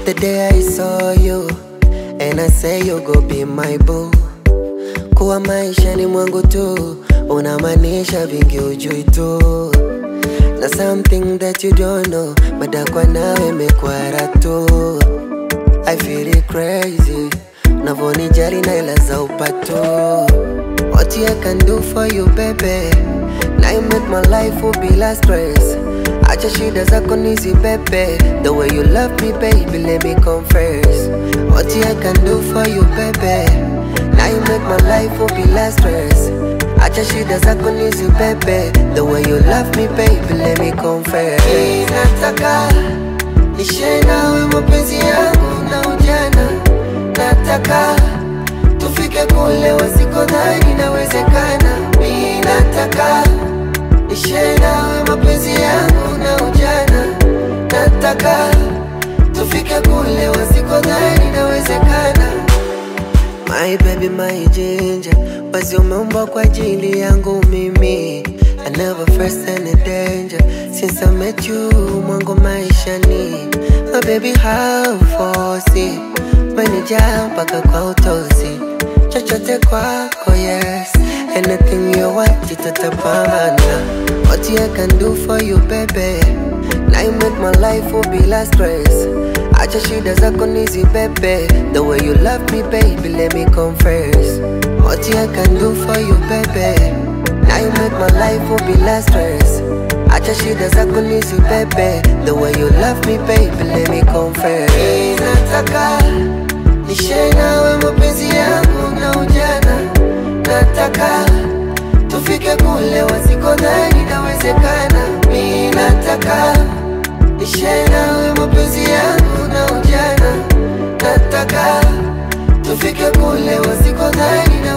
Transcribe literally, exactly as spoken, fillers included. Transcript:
The day I saw you and I say you go be my boo. Kuwa maisha ni mwangu tu, unamaanisha vingi ujui tu. Na something that you don't know, madakwa nawe mekwara tu. I feel it crazy, unavonijali na ila za upato. What I can do for you baby, now you make my life will be less stress. Acha shida zako nizi bebe, the way you love me baby let me confess. What I can do for you baby, now you make my life will be less stress. Acha shida zako nizi bebe, the way you love me baby let me confess. Nataka nishe nawe mapenzi yangu na ujana. Nataka tufike kule wasikodhani inawezekana. Mimi nataka nishe nawe mapenzi yangu na ujana. Nataka tufike kule wasikodhani inawezekana. My baby, my ginger, basi umeumba kwa ajili yangu mimi. I never faced any danger since I met you, mwangu maishani. My baby, how force menijaa mpaka kwa utosi. Chochote kwako, yes, anything you want, tutatapambana. What I can do for you, baby, now you make my life will be less stress. Acha shida zako nizi bebe, the way you love me baby let me confess. What I can do for you baby, now you make my life will be less stress. Acha shida zako nizi bebe, the way you love me baby let me confess. Nataka nishe nawe mapenzi yangu na ujana. Nataka tufike kule wasikodhani inawezekana. Mimi nataka nishe nawe mapenzi yangu na ujana. Nataka tufike kule wasikodhani